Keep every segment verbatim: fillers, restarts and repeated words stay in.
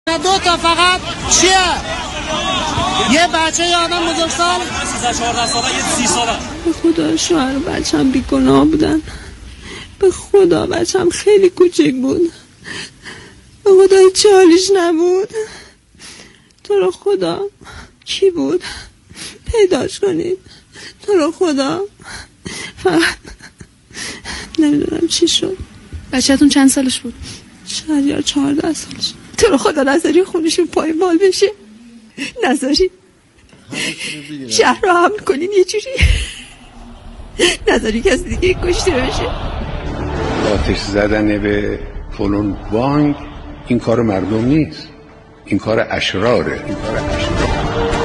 دو تا فقط چیه؟ یه بچه یه آدم بزرگسال سیزده چهارده ساله یه سی ساله. به خدا شوهر و بچم بیگناه بودن. به خدا بچم خیلی کوچک بود. به خدا هیچ حالیش نبود. تو رو خدا کی بود؟ پیداش کنید. تو رو خدا. فقط نمیدونم چی شد. بچه‌تون چند سالش بود؟ شاید یا چهارده سالش. تو رو خدا نذاری خونشون پای بال بشه. نذاری شهر رو حمل کنین یه جوری. نذاری کسی دیگه کشته بشه. آتش زدن به فلان بانک این کار مردم نیست، این کار اشراره. این کار اشراره.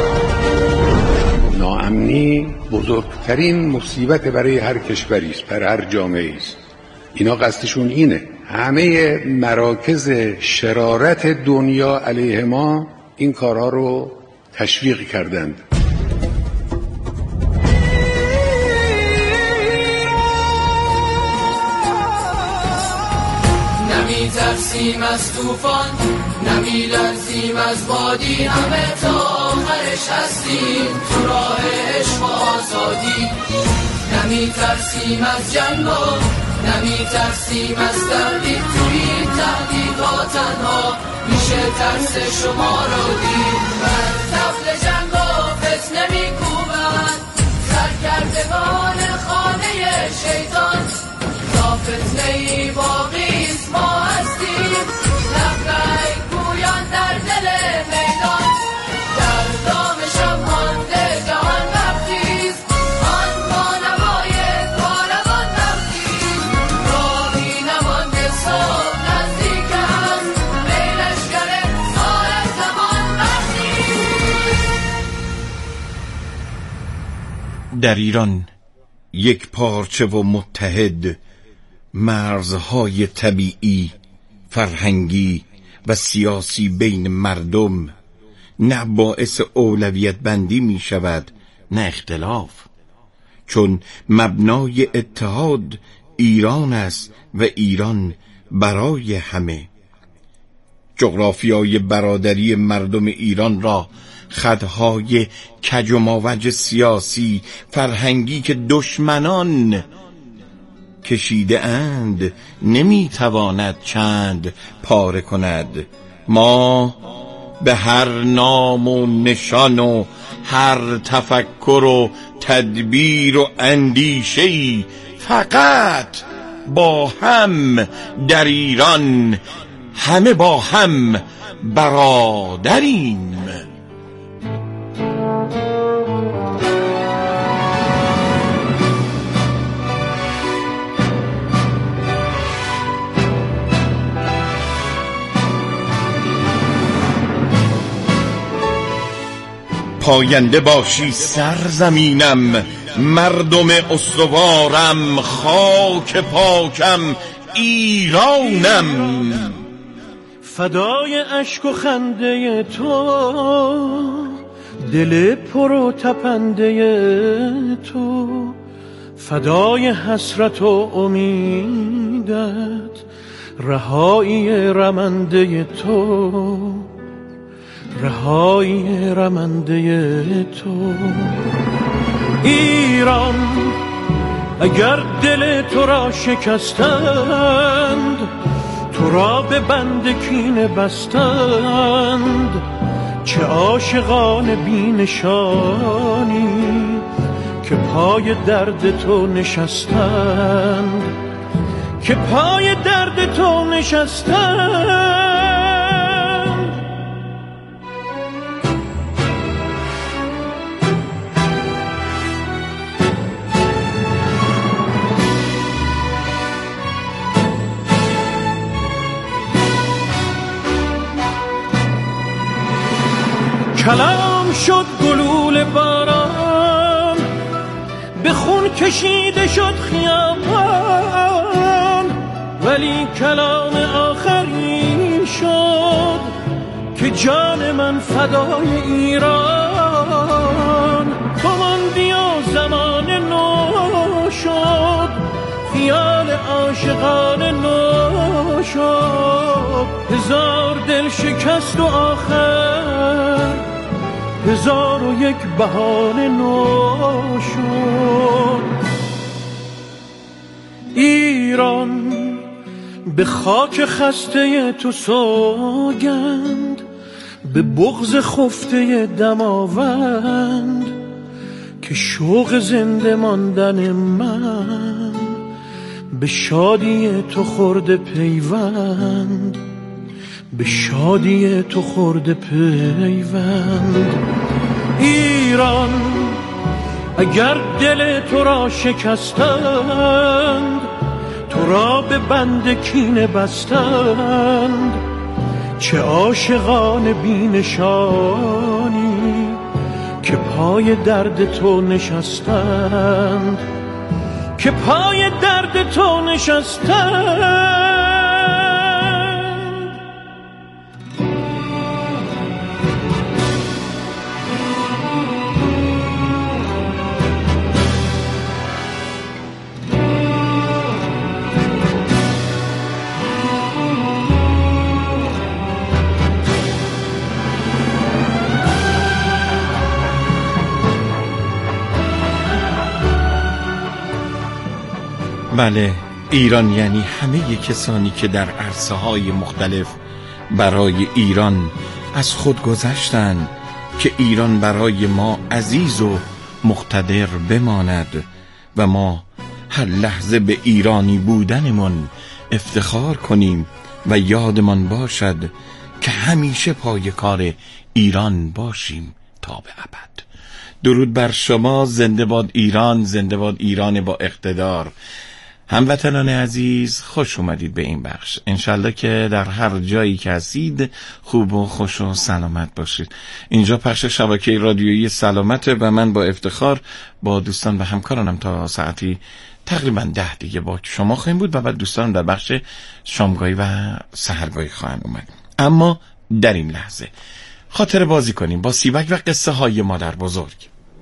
ناامنی بزرگترین مصیبت برای هر کشوری است، برای هر جامعه است. اینا قصدشون اینه. همه مراکز شرارت دنیا علیه ما این کارها رو تشویق کردند. نمی ترسیم از طوفان، نمی لرزیم از بادی، همه تا آخرش هستیم تو راه عشق و آزادی. نمی ترسیم از جنگا، نمی ترسیم از تردید، توی این تهدیدها تنها میشه ترس شما رو دید. بر طبل جنگا فتنه میکوبند، سرکردگان خانه شیطان. تا فتنه ای باقیست ما هستیم، لبیک گویان در دل میدان. در دام شب مانده جهان رفتیست، آن با نوای کاروان رفتیست. راهی نمانده صبح نزدیک است، ای لشکر سال زمان رفتیست. در ایران یک پارچه و متحد، مرزهای طبیعی، فرهنگی و سیاسی بین مردم نه باعث اولویت بندی می شود نه اختلاف، چون مبنای اتحاد ایران است و ایران برای همه. جغرافیای برادری مردم ایران را خطهای کج و ماوج سیاسی فرهنگی که دشمنان کشیده اند نمیتواند چند پاره کند. ما به هر نام و نشان و هر تفکر و تدبیر و اندیشه‌ای فقط با هم در ایران همه با هم برادریم. پاینده باشی سرزمینم، مردم استوارم، خاک پاکم ایرانم. فدای اشک و خنده تو، دل پر و تپنده تو، فدای حسرت و امیدت، رهایی رمنده تو، رهایی رمنده تو. ایران اگر دل تو را شکستند، تو را به بند کینه بستند. چه عاشقان بی نشانی که پای درد تو نشستند، که پای درد تو نشستند. کلام شد گلول باران، به خون کشیده شد خیابان، ولی کلام آخری شد که جان من فدای ایران. تو ماندی و زمان نو شد، خیال عاشقان نو شد، هزار دل شکست و آخر هزار و یک بهانه نو شد. ایران به خاک خسته تو سوگند، به بغض خفته دماوند، که شوق زنده ماندن من به شادی تو خورده پیوند، به شادی تو خورده پیوند. ایران اگر دل تو را شکستند، تو را به بند کینه بستند، چه عاشقان بی نشانی که پای درد تو نشستند، که پای درد تو نشستند. بله، ایران یعنی همه کسانی که در عرصه‌های مختلف برای ایران از خود گذشتند که ایران برای ما عزیز و مقتدر بماند و ما هر لحظه به ایرانی بودنمان افتخار کنیم و یادمان باشد که همیشه پای کار ایران باشیم تا به ابد. درود بر شما. زنده باد ایران، زنده باد ایران با اقتدار. هموطنان عزیز، خوش اومدید به این بخش. انشالله که در هر جایی که هستید خوب و خوش و سلامت باشید. اینجا پخش شبکه رادیویی سلامته و من با افتخار با دوستان و همکارانم تا ساعتی تقریبا ده دیگه با شما خواهیم بود و بعد دوستان در بخش شامگاهی و سحرگاهی خواهند اومد. اما در این لحظه خاطر بازی کنیم با سیبک و قصه های مادر بزرگ.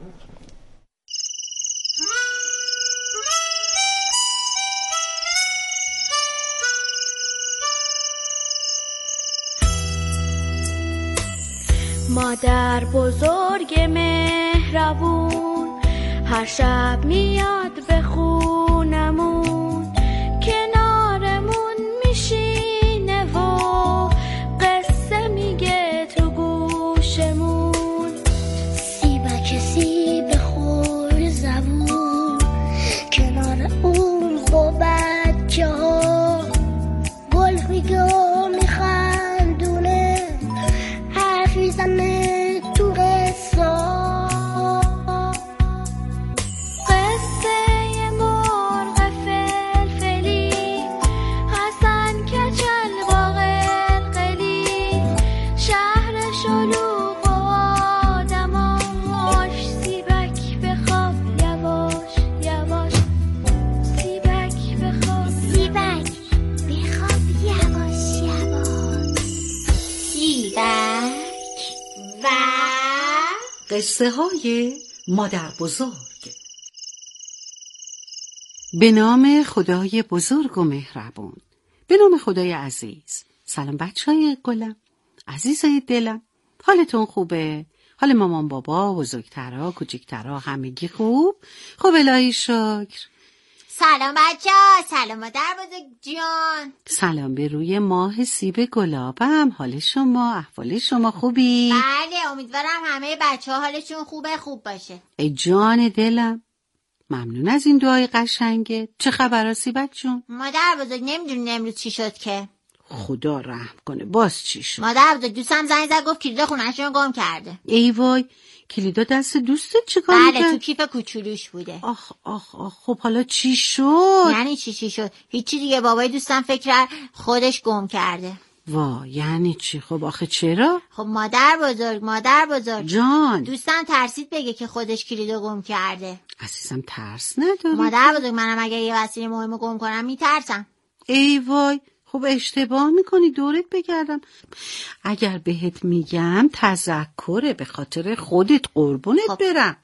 مادر بزرگ مهربون هر شب میاد به خونمون، کنارمون میشینه و قصه میگه تو گوشمون. سیبک سیب خور زبون کنار اون با بچه ها، گل میگه و میخندونه، حرف میزنه تو قصه. قصه مرغ فلفلی، حسن کچل با قلقلی، شهر شلوغ و آدماش. سیبک بخواب یواش یواش، سیبک بخواب، سیبک بخواب یواش یواش. سیبک و قصه های مادر بزرگ. به نام خدای بزرگ و مهربون، به نام خدای عزیز. سلام بچه های گلم، عزیزای دلم، حالتون خوبه؟ حال مامان بابا، بزرگترها، کوچکترها همگی خوب؟ خب الهی شکر. سلام بچه ها، سلام مادر بزرگ جان. سلام به روی ماه سیب گلابم، حال شما، احوال شما خوبی؟ بله، امیدوارم همه بچه ها حالشون خوبه، خوب باشه. ای جان دلم، ممنون از این دعای قشنگه. چه خبر سیبک جون؟ مادر بزرگ نمیدونی امروز چی شد که؟ خدا رحم کنه، باز چی شد؟ مادر بزرگ دوستم زنگ زد گفت کلید خونه‌شون رو گم کرده. ای وای، کلیدا دست دوستت چیکار بله می‌کرد؟ تو کیف کوچولوش بوده. آخ آخ آخ، خب حالا چی شد؟ یعنی چی چی شد؟ هیچی دیگه، بابای دوستم فکر کرد خودش گم کرده. وا، یعنی چی؟ خب آخه چرا؟ خب مادر بزرگ مادر بزرگ جان، دوستم ترسید بگه که خودش کلیدو گم کرده. عزیزم ترس نداره. مادر بزرگ منم اگه یه وسیله مهمو گم کنم میترسم. ای وای، خب اشتباه میکنی، دورت بگردم. اگر بهت میگم تذکره، به خاطر خودت قربونت خب. برم.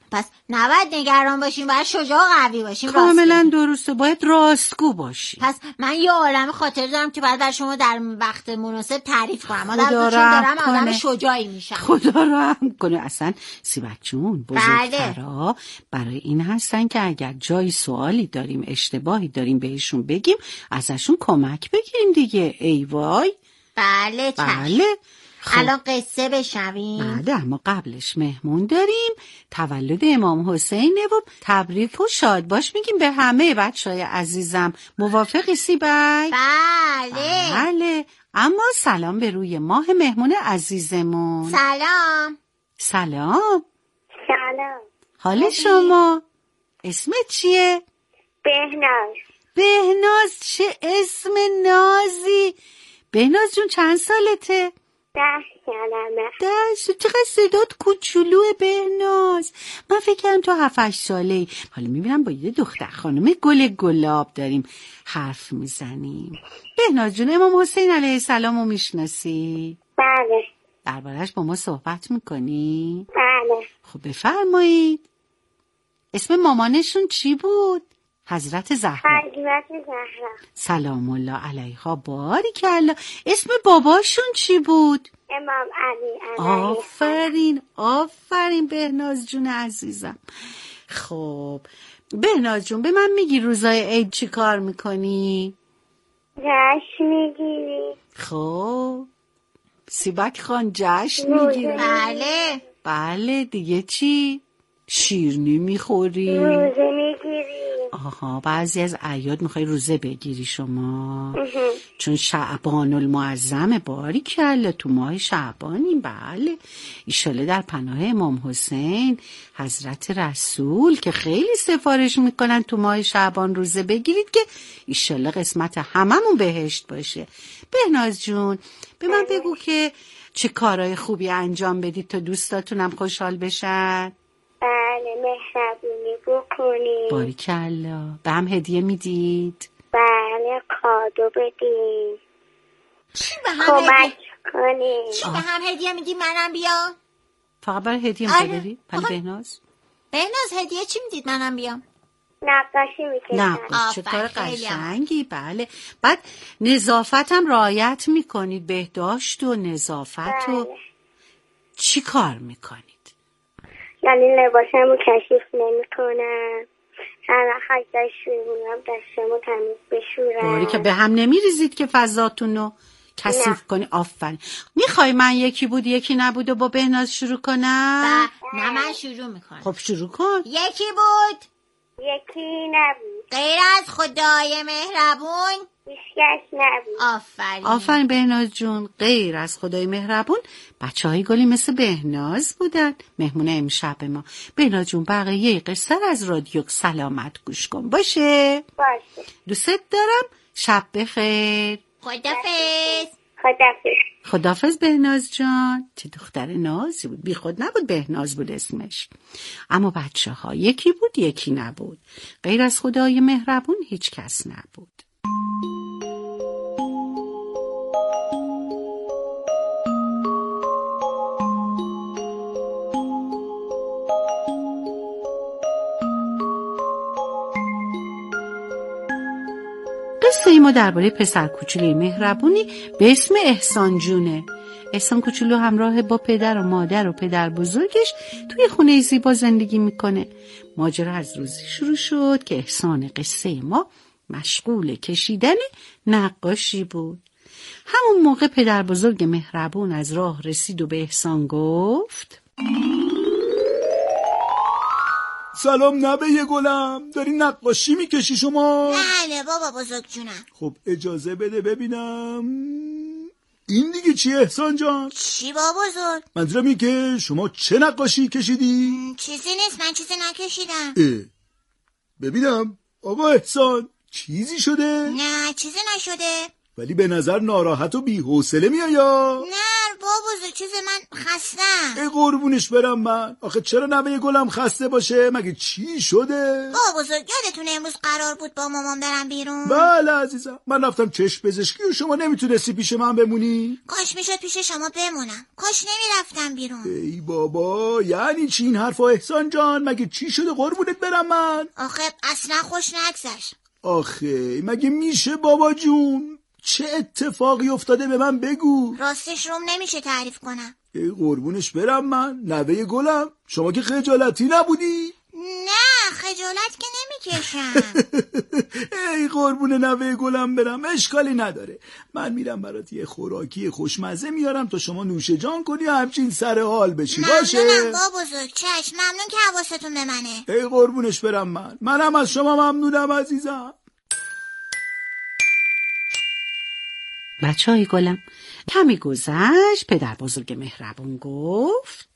پس نباید نگران باشیم، باید شجاع و قوی باشیم. کاملا درسته، باید راستگو باشیم. پس من یه عالمه خاطر دارم که بعد بر شما در وقت مناسب تعریف کنم. آدم چون دارم آدم شجاعی میشم. خدا رحم کنه. اصلا سیبک جون بزرگترا برای این هستن که اگر جای سوالی داریم، اشتباهی داریم بهشون بگیم، ازشون کمک بگیریم دیگه. ای وای. بله چشم. بله. خب. الان قصه بشنویم. بله، اما قبلش مهمون داریم. تولد امام حسینه و تبریک و شاد باش میگیم به همه بچهای عزیزم. موافقی سیبک؟ بله. بله. اما سلام به روی ماه مهمون عزیزمون. سلام. سلام. سلام. حال شما؟ اسمت چیه؟ بهناز. بهناز، چه اسم نازی. بهناز جون چند سالته؟ ده سالمه. ده. چقدر صدات کوچولوه بهناز. من فکر کردم تو هفت هشت ساله ای. حالا میبینم با یه دختر خانم گل گلاب داریم حرف میزنیم. بهناز جون امام حسین علیه السلام رو میشناسی؟ بله. دربارش با ما صحبت میکنی؟ بله. خب بفرمایید. اسم مامانشون چی بود؟ حضرت زهرا. حضرت زهرا. سلام الله علیها. باریکالله. اسم باباشون چی بود؟ امام علی. آفرین آفرین بهناز جون عزیزم. خب بهناز جون به من میگی روزای عید چی کار میکنی؟ جشن میگیری. خب سیبک خان جشن میگیری؟ بله. بله دیگه چی؟ شیرینی میخوری؟ روزه میگیری. آها، بعضی از اعیاد میخوای روزه بگیری شما؟ چون شعبان المعظم. باریکالله، تو ماه شعبانیم. بله. ایشاله در پناه امام حسین حضرت رسول که خیلی سفارش میکنن تو ماه شعبان روزه بگیرید که ایشاله قسمت هممون بهشت باشه. بهناز جون به من بگو که چه کارهای خوبی انجام بدید تا دوستاتونم خوشحال بشن؟ بله، مهربونی بکنید. باریکالله. به هم هدیه میدید؟ بله، کادو بدید. چی به هم کمک کنید. چی به هم هدیه میدی منم بیام؟ فقط برای هدیه میخوای بری؟ پلی بهناز؟ بهناز هدیه چی میدید منم بیام؟ نقاشی میکنید. نقاشی. چه کار قشنگی. بله. بعد نظافت هم رعایت میکنید؟ بهداشت و نظافت. بله. و چی کار میکنید؟ یعنی لباسمو کشیف نمی کنم. هر وقت دست شوی میگم دستمو تمیز بشورم. باری که به هم نمیریزید که فضاتونو کثیف کنی. آفرین. میخوای من یکی بود یکی نبود و با بهناز شروع کنم؟ نه من شروع میکنم. خب شروع کن. یکی بود یکی نبود. غیر از خدای مهربون هیچکس نبود. آفرین. آفرین بهناز جون. غیر از خدای مهربون بچه های گلی مثل بهناز بودن. مهمون امشب ما. بهناز جون بقیه قصه از رادیو سلامت گوش کن. باشه؟ باشه. دوست دارم. شب بخیر. خدافظ. خدافظ. خدافظ بهناز جان. چه دختر نازی بود. بی خود نبود بهناز بود اسمش. اما بچه ها یکی بود یکی نبود. غیر از خدای مهربون هیچ کس نبود. قصه ما درباره پسر کوچولوی مهربونی به اسم احسان جونه. احسان کوچولو همراه با پدر و مادر و پدر بزرگش توی خونه زیبا زندگی میکنه. ماجرا از روزی شروع شد که احسان قصه ما مشغول کشیدن نقاشی بود. همون موقع پدر بزرگ مهربون از راه رسید و به احسان گفت: سلام نبه گلم، داری نقاشی میکشی شما؟ بله بابا بزرگ جونم. خب اجازه بده ببینم. این دیگه چیه احسان جان؟ چی بابا بزرگ؟ منظورم این که شما چه نقاشی کشیدی؟ چیزی نیست، من چیزی نکشیدم. اه. ببینم آقا احسان چیزی شده؟ نه چیزی نشده. ولی به نظر ناراحت و بی‌حوصله میای یا؟ نه بابا چیز من خستم. ای قربونش برم من. آخه چرا نوه گلم خسته باشه؟ مگه چی شده؟ بابا بزرگ یادتونه امروز قرار بود با مامان برم بیرون؟ بله عزیزم، من رفتم چشم پزشکی و شما نمیتونستی پیش من بمونی؟ کاش میشد پیش شما بمونم، کاش نمیرفتم بیرون. ای بابا یعنی چی این حرفا احسان جان؟ مگه چی شده قربونت برم من؟ آخه اصلا خوش نگذشت. آخه مگه میشه بابا جون؟ چه اتفاقی افتاده به من بگو. راستش روم نمیشه تعریف کنم. ای قربونش برم من. نوه گلم شما که خجالتی نبودی؟ نه خجالت که نمیکشم. ای قربون نوه گلم برم، اشکالی نداره. من میرم برات یه خوراکی خوشمزه میارم تا شما نوش جان کنی و همچین سر حال بشی. باشه ممنونم با بزرگ، چشم. ممنون که حواستون به منه. ای قربونش برم من. منم از شما ممنونم عزیزم. بچه های گلم کمی گذشت، پدر بزرگ مهربون گفت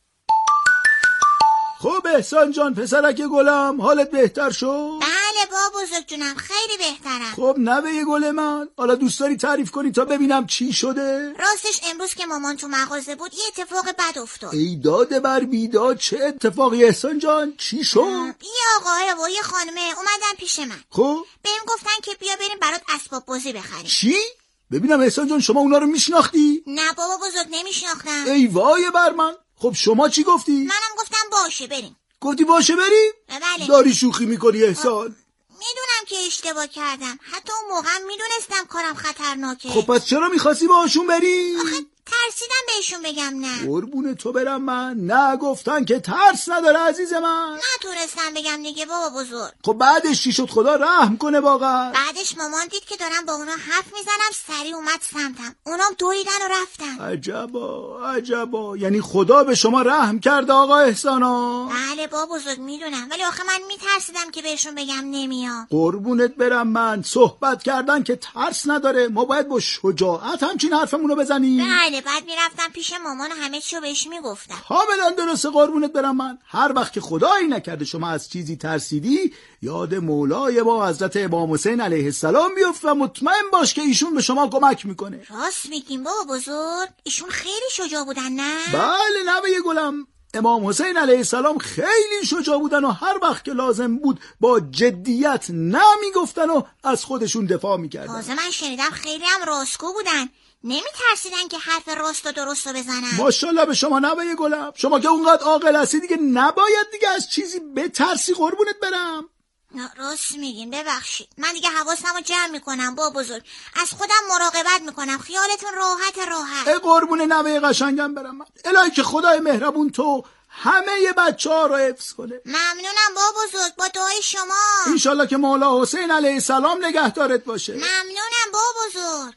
خب احسان جان پسرک گلم، حالت بهتر شد؟ بله با بزرگ جونم، خیلی بهترم. خب نوه گل من، حالا دوست داری تعریف کنی تا ببینم چی شده؟ راستش امروز که مامان تو مغازه بود یه اتفاق بد افتاد. ای داده بر بیداد، چه اتفاقی احسان جان؟ چی شد؟ یه آقای و یه خانمه اومدن پیش من. خب بهم گفتن که بیا بریم برات اسباب بازی بخریم. چی؟ ببینم احسان جان شما اونا رو میشناختی؟ نه بابا بزرگ نمیشناختم. ای وای بر من. خب شما چی گفتی؟ منم گفتم باشه بریم. گفتی باشه بریم؟ بله. داری شوخی میکنی احسان؟ میدونم که اشتباه کردم، حتی اون موقع میدونستم کارم خطرناکه. خب پس چرا میخواستی باهاشون بری؟ آخه ترسیدم بهشون بگم نه. قربون تو برم من. نه گفتن که ترس نداره عزیز من. نتونستم بگم دیگه بابا بزرگ. خب بعدش چی شد؟ خدا رحم کنه واقعا. بعدش مامان دید که دارم با اونا حرف میزنم، سریع اومد سمتم. اونام دویدن و رفتن. عجبا عجبا، یعنی خدا به شما رحم کرده آقا احسانا؟ بله بابا بزرگ میدونم، ولی آخه من میترسیدم که بهشون بگم نمیام. قربونت برم من. صحبت کردن که ترس نداره، ما باید با شجاعت همچین حرفمونو بزنیم. بله بعد میرفتم پیش مامان و همه چیو بهش میگفتم. کاملا درسته قربونت برم من. هر وقت که خدایی نکرده شما از چیزی ترسیدی، یاد مولای ما حضرت امام حسین علیه السلام بیفت و مطمئن باش که ایشون به شما کمک میکنه. راست میگیم بابا بزرگ، ایشون خیلی شجاع بودن نه؟ بله نوه گلم، امام حسین علیه السلام خیلی شجاع بودن و هر وقت که لازم بود با جدیت نمیگفتن و از خودشون دفاع میکردن. تازه من شنیدم خیلی هم راستگو بودن، نمیترسیدن که حرف راست و درست رو بزنن. ماشاءالله به شما نوه گلم. شما که اونقدر عاقل هستی دیگه نباید دیگه از چیزی بترسی قربونت برم. راست میگین، ببخشید. من دیگه حواسمو جمع میکنم با بزرگ، از خودم مراقبت میکنم. خیالتون راحت راحت. ای قربون نوه قشنگم برم من. الهی که خدای مهربون تو همه بچه ها رو حفظ کنه. ممنونم با بزرگ، با دعای شما. انشالله که مولا حسین علیه السلام نگهدارت باشه. ممنونم با بزرگ.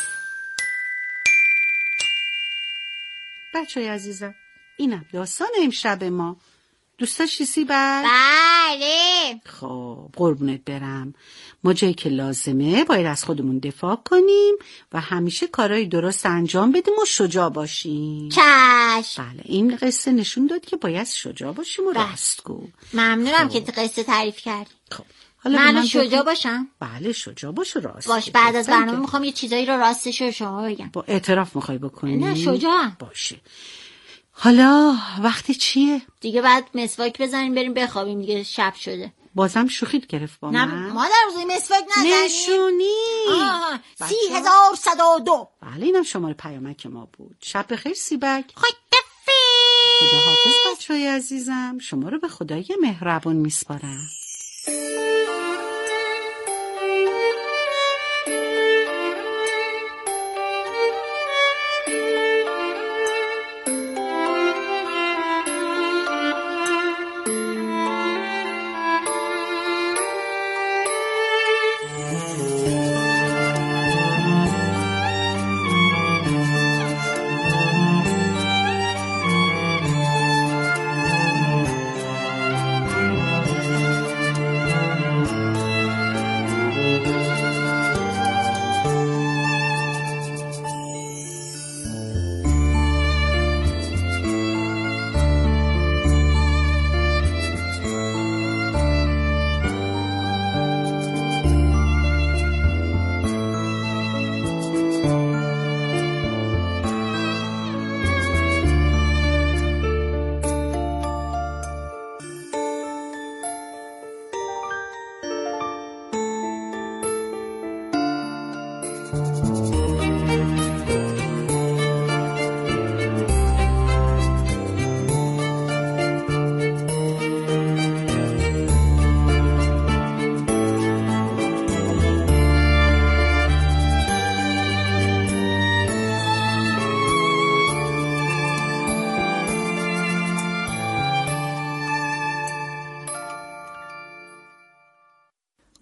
بچه های عزیزم، اینم داستان امشب ما. دوست داشتی سیبک؟ بله. خب قربونت برم. ما جایی که لازمه باید از خودمون دفاع کنیم و همیشه کارهای درست انجام بدیم و شجاع باشیم. چشم. بله این قصه نشون داد که باید شجاع باشیم و راستگو. ممنونم خب. که قصه تعریف کردی. خب من, من شجاع باشم؟ بله شجاع باش و راست باش. بعد از برنامه میخوام یه چیزایی رو راستش رو شما بگم. با اعتراف میخوای بکنی؟ نه شجاعم. باشه. حالا وقت چیه؟ دیگه بعد مسواک بزنیم بریم بخوابیم دیگه، شب شده. بازم شوخیت گرفت با من؟ نه مادر روزی مسواک نزنیم. نشونی. آها سی هزار صد و دو. بله اینم شماره پیامک ما بود. شب بخیر سیبک. خداحافظ. خداحافظ بچه‌های عزیزم. شما رو به خدای مهربون میسپارم.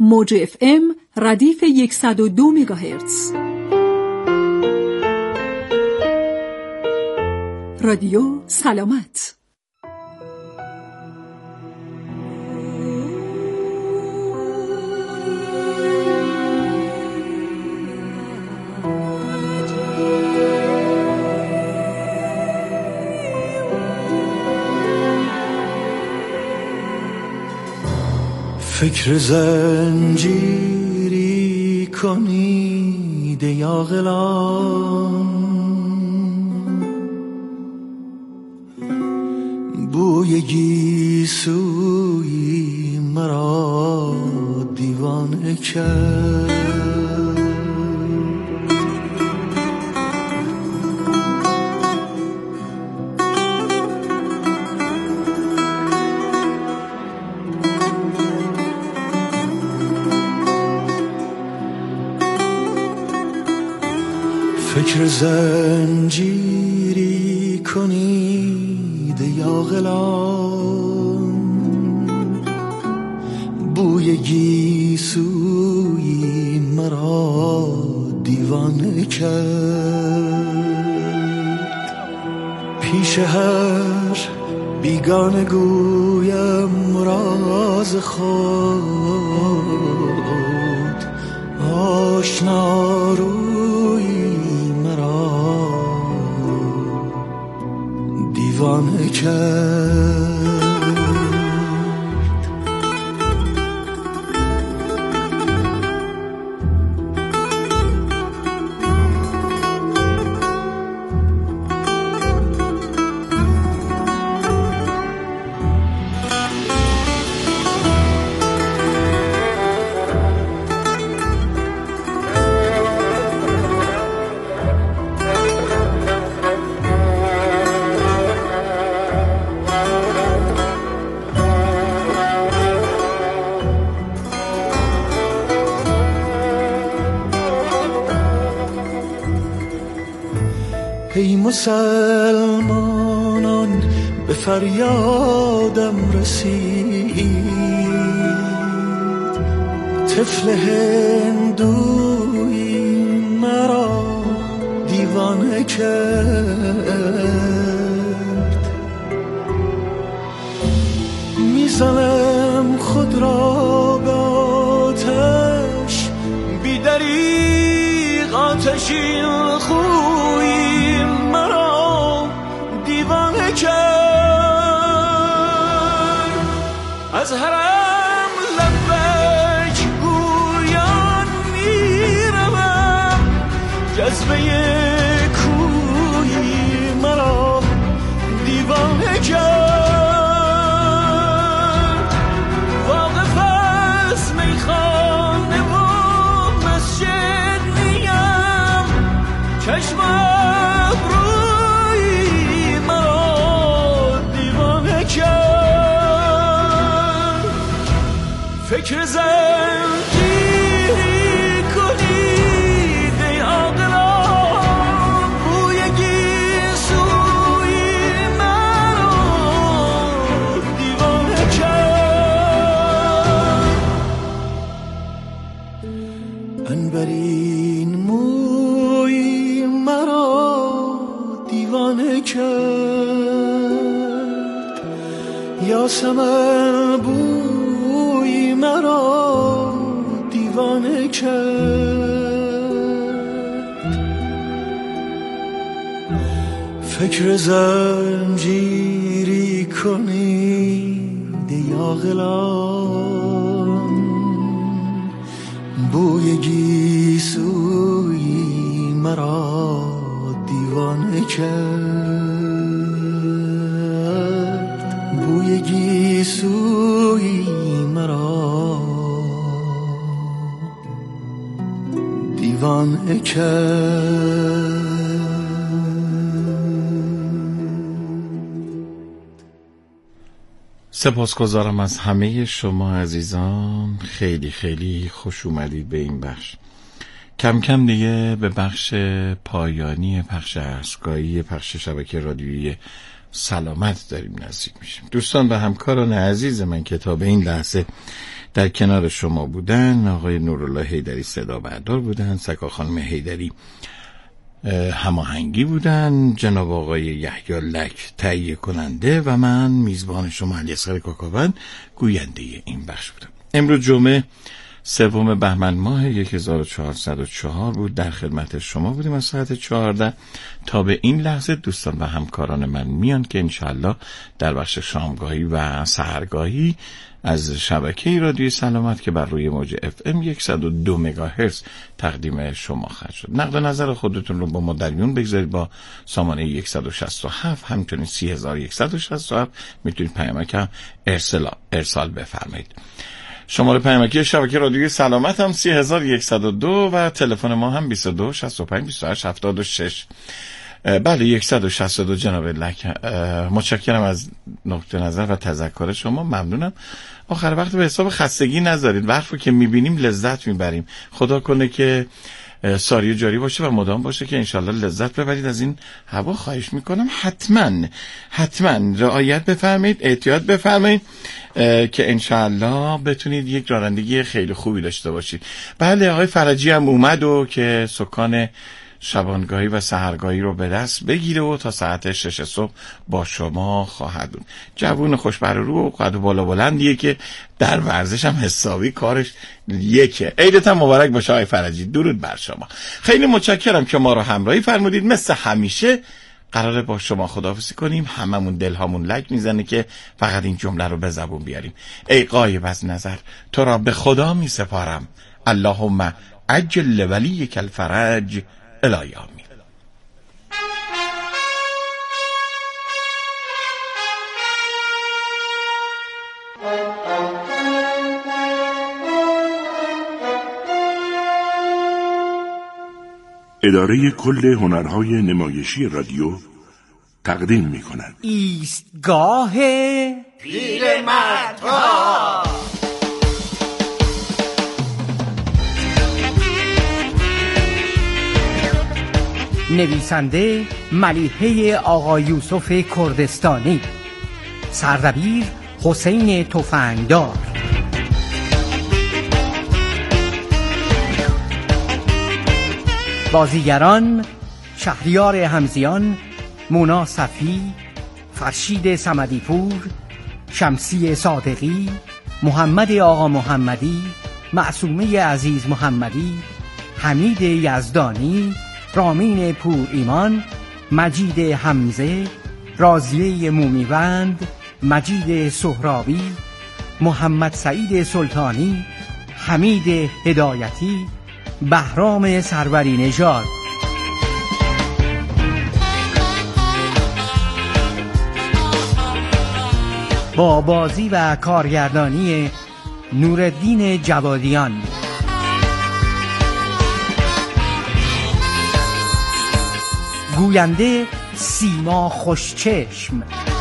موج اف ام ردیف صد و دو مگاهرتز. رادیو سلامت. فکر زنجیری کنید یا غلام، بوی گیسوی مرا دیوانه کرد. فکر زنجیری کنید یا غلام، بوی گیسوی مرا دیوانه کرد. پیش هر بیگانه گویم راز خود، آشنا روی دیوانه کرد. ای مسلمانان به فریادم رسید، طفل هندوی مرا دیوانه کرد. میزنم خود را به آتش، بی دریغ آتشین خوی مرا دیوانه کرد. از حرم لبک گویان میروم، جذبه کوی مرا دیوانه کرد. واقف از میخانه و مسجد نیم، چشم ابروی مرا دیوانه کرد. فکر زنجیری کنید ای عاقلان، بوی گیسوی مرا دیوانه کرد. عنبرین موی مرا دیوانه کرد. یاسمن بوی مرا دیوانه کرد. فکر زنجیری کنید یا غلام، بوی گیسوی مرا دیوانه کرد. بوی گیسوی مرا دیوانه کرد. سپاسگزارم از همه شما عزیزان، خیلی خیلی خوش اومدید به این بخش. کم کم دیگه به بخش پایانی پخش ارزگاهی پخش شبکه رادیویی سلامت داریم نزدیک میشیم. دوستان و همکاران عزیز من که تا به این لحظه در کنار شما بودن، آقای نورالله حیدری صدا بردار بودن، سکا خانم حیدری هماهنگی بودن، جناب آقای یحیی لک تهیه کننده و من میزبان شما علیاصغر کاکاوند گوینده این بخش بودم. امروز جمعه سوم بهمن ماه هزار و چهارصد و چهار بود. در خدمت شما بودیم از ساعت چهارده تا به این لحظه. دوستان و همکاران من میان که انشالله در بخش شامگاهی و سحرگاهی از شبکه رادیوی سلامت که بر روی موج اف ام صد و دو مگاهرتز تقدیم شما خواهد شد. نقد و نظر خودتون رو با ما در میون بگذارید با سامانه صد و شصت و هفت همچنین سی هزار و صد و شصت و هفت میتونید پیامک هم ارسال ارسال بفرمایید. شماره پیامکی شبکه رادیوی سلامت هم سی هزار و صد و دو و تلفن ما هم بیست و دو شصت و پنج بیست و هشت هفتاد و شش. بله صد و شصت و دو جناب لک، متشکرم از نقطه نظر و تذکر شما، ممنونم. آخر وقت به حساب خستگی نذارید، وقتی که میبینیم لذت میبریم. خدا کنه که ساری و جاری باشه و مدام باشه که انشالله لذت ببرید از این هوا. خواهش میکنم حتما حتما رعایت بفرمایید، احتیاط بفرمایید که انشالله بتونید یک رانندگی خیلی خوبی داشته باشید. بله آقای فرجی هم اومد و که سکان شبانگاهی و سحرگاهی رو به دست بگیره و تا ساعت شش صبح با شما خواهد بود. جوون خوشبر رو و قد و بالا بلندیه که در ورزش هم حسابی کارش یکه. عیدت هم مبارک باشه آقای فرجی، درود بر شما. خیلی متشکرم که ما رو همراهی فرمودید. مثل همیشه قراره با شما خداحافظی کنیم. هممون دلهامون لک میزنه که فقط این جمله رو به زبون بیاریم: ای غایب از نظر تو را به خدا می سپارم، اللهم عجل ولیک الفرج الهی آمین. اداره کل هنرهای نمایشی رادیو تقدیم می کند ایستگاه پیرمردها. نویسنده ملیحه آقا یوسف کردستانی، سردبیر حسین تفنگدار، بازیگران شهریار همزیان، مونا صفی، فرشید صمدیپور، شمسی صادقی، محمد آقا محمدی، معصومه عزیز محمدی، حمید یزدانی، رامین پور ایمان، مجید حمزه، راضیه مومیوند، مجید سهرابی، محمد سعید سلطانی، حمید هدایتی، بهرام سروری نژاد. با بازی و کارگردانی نورالدین جوادیان. گوینده سیما خوشچشم،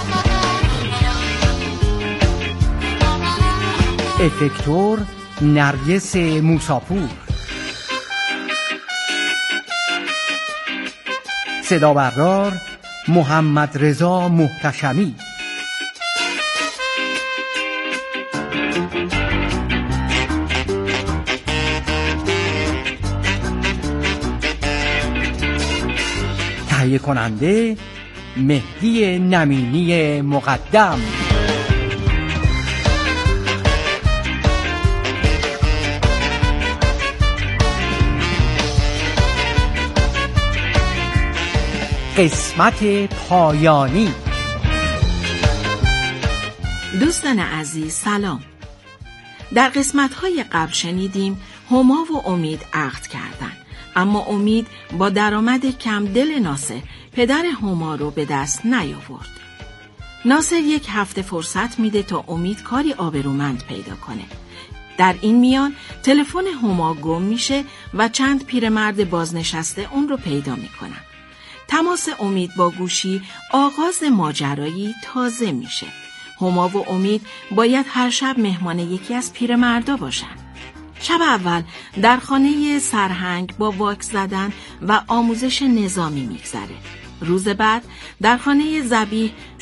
افکتور نرگس موساپور، صدا بردار محمد رضا محتشمی. تهیه کننده مهدی نمینی مقدم. قسمت پایانی. دوستان عزیز سلام. در قسمت‌های قبل شنیدیم هما و امید عقد کردند، اما امید با درآمد کم دل ناصر پدر هما رو به دست نیاورد. ناصر یک هفته فرصت میده تا امید کاری آبرومند پیدا کنه. در این میان تلفن هما گم میشه و چند پیرمرد بازنشسته اون رو پیدا میکنن. تماس امید با گوشی آغاز ماجرایی تازه میشه. هما و امید باید هر شب مهمان یکی از پیرمردا باشن. شب اول در خانه سرهنگ با واکس زدن و آموزش نظامی میگذره. روز بعد در خانه ذبیح